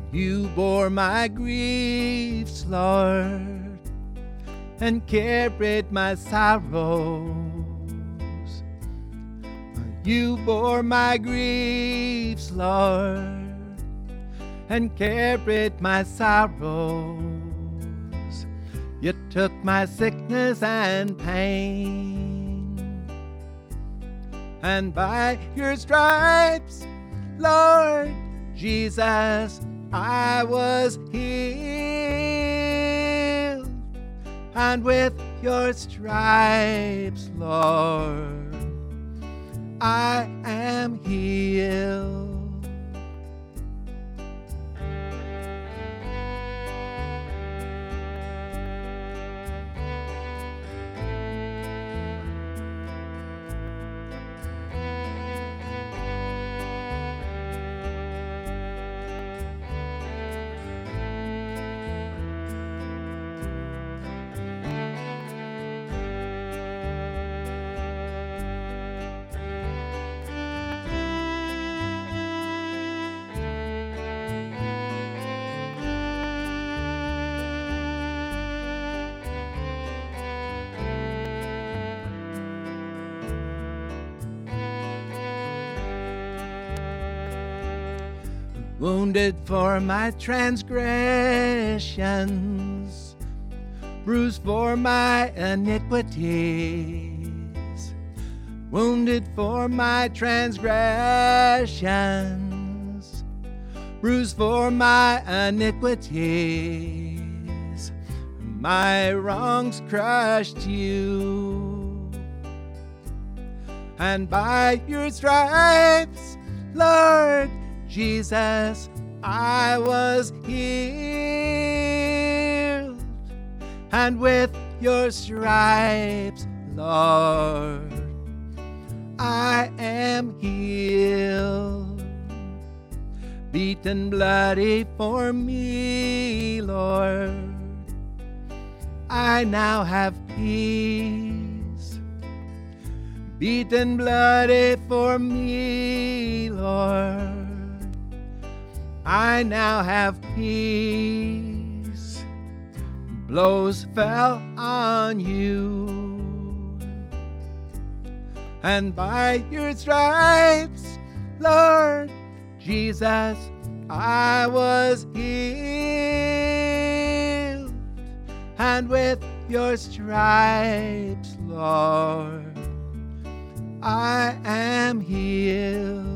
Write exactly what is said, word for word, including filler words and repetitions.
You bore my griefs, Lord, and carried my sorrows. You bore my griefs, Lord, and carried my sorrows. You took my sickness and pain, and by your stripes, Lord Jesus, I was healed. And with your stripes, Lord, I am healed. Wounded for my transgressions, bruised for my iniquities. Wounded for my transgressions, bruised for my iniquities. My wrongs crushed you, and by your stripes, Lord Jesus, I was healed. And with your stripes, Lord, I am healed. Beaten bloody for me, Lord, I now have peace. Beaten bloody for me, Lord, I now have peace. Blows fell on you, and by your stripes, Lord Jesus, I was healed. And with your stripes, Lord, I am healed.